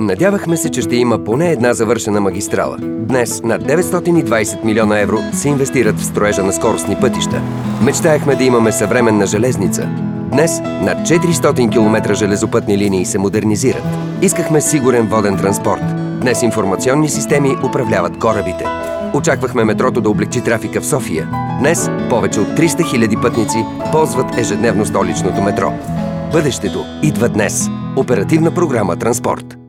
Надявахме се, че ще има поне една завършена магистрала. Днес над 920 милиона евро се инвестират в строежа на скоростни пътища. Мечтаехме да имаме съвременна железница. Днес над 400 км железопътни линии се модернизират. Искахме сигурен воден транспорт. Днес информационни системи управляват корабите. Очаквахме метрото да облегчи трафика в София. Днес повече от 300 000 пътници ползват ежедневно столичното метро. Бъдещето идва днес. Оперативна програма «Транспорт».